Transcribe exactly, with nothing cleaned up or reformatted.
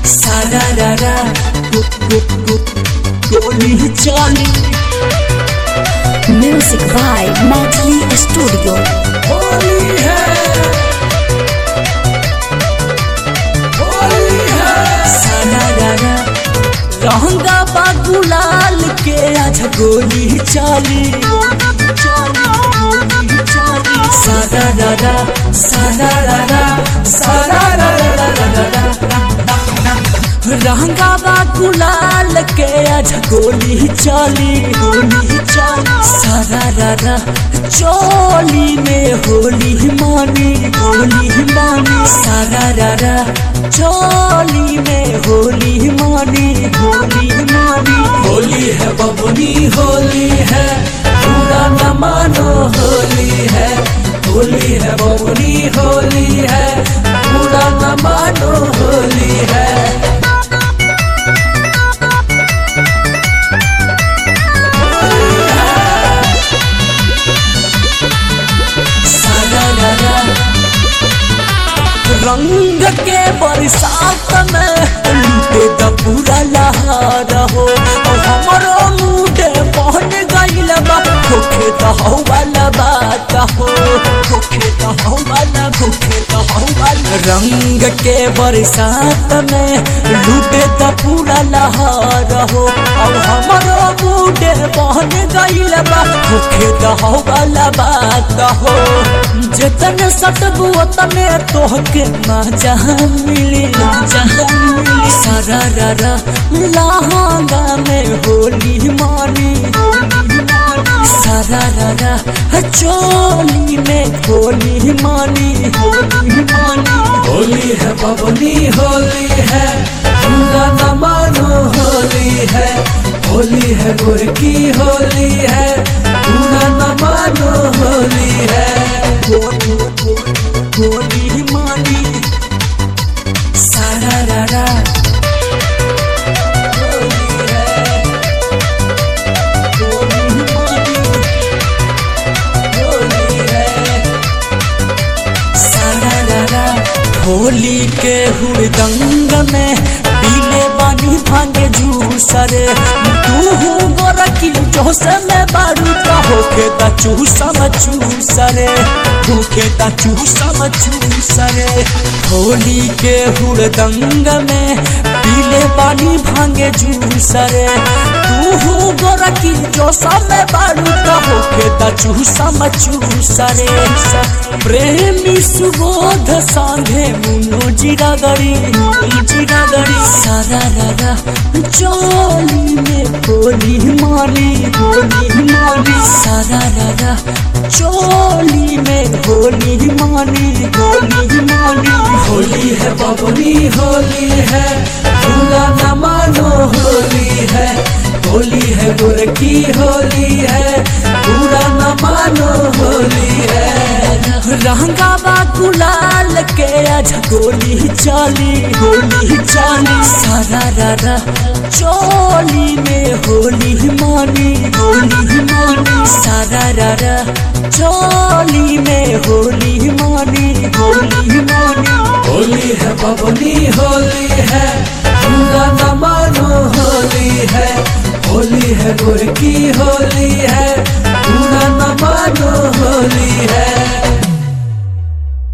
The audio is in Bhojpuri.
सारा रारा गोली चली। Music by Maithili studio. Holi है होली है सारा रारा रहंगा बा गुलाल के आज गोली चली। सारा रारा सारा रारा सारा रारा रहंगा बा गुलाल के आज गोली चली गोली चली। सारा रारा चोली में होली मानी होली मानी। सारा रारा चोली में होली मानी होली मानी। होली है बबुनी होली है पूरा न मानो होली है। होली है बबुनी होली है पूरा न मानो होली है। रंग के बरसात में लूटे द पूरा लहार हो। और हमारो मुडे बहन गइल बा होखे त हौ वाला बात हो होखे त हौ वाला होखे त हौ वाला। रंग के बरसात में लूटे द पूरा लहार हो। और हमारो मुडे बहन गइल बा होखे त हौ वाला बात हो। जतन सटबू तने तोहके मजा मिली मजा मिली। सारा रारा लहंगा में होली मानी सारा रारा चोली में होली मानी होली मानी। होली है बबनी होली है पूरा न मानो होली है। होली है गोरकी होली है पूरा न मानो होली है। होली मानी सारा रारा होली है होली मानी होली है सारा रारा। होली के हुड़दंग में पीले बानी भांगे जूसरे। तू गोरकी जोश में बारू का होके ता चूसम चूसरे होके ता चूसम चूसरे। होली के हुड़दंग में पीले बानी भांगे जूसरे। तू गोरकी जोश में बारू का होके ता चूसम चूसरे। प्रेमी सुबोध सांगे मुनो जीरा गड़ी जीरा गड़ी। सारा रारा चोली में होली मानी होली मानी। सारा रारा चोली में होली मानी होली मानी। होली है बबनी होली है पूरा न मानो होली है। होली है गोरकी होली है पूरा न मानो होली है। रहंगा बा गुलाल के आज गोली चली गोली चली। सारा रारा चोली में होली मानी होली मानी। सारा रारा चोली में होली मानी होली मानी। होली है बबनी होली है पूरा न मानो होली है। होली है गोरकी होली है पूरा न मानो होली है।